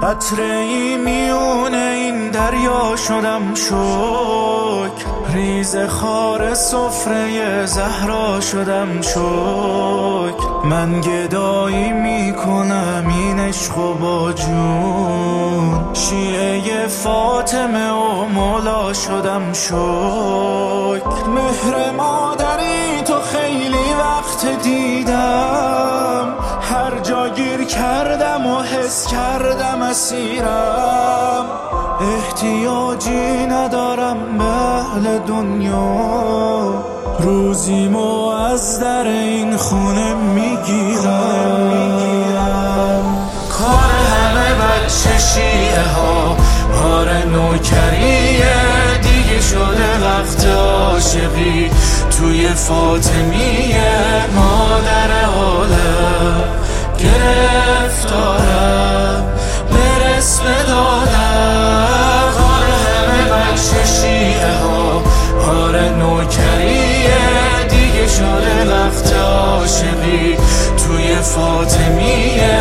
قطره ای میونه این دریا شدم شکر، ریز خار سفره زهرا شدم شکر. من گدایی میکنم این عشق و با جون، شیعه فاطمه و مولا شدم شکر. مهر مادری تو خیلی وقت دیدم، هر جا گیر کردم و حس کردم اسیرم. احتیاجی ندارم به اهل دنیا، روزیمو از در این خونه میگیرم. کار همه بچه شیعه ها کار نوکریه، دیگه شده وقت عاشقی توی فاطمیه. مادر عالم گرفتارم برس به دادم. کار همه بچه شیعه ها کار نوکریه، دیگه شده وقت عاشقی توی فاطمیه.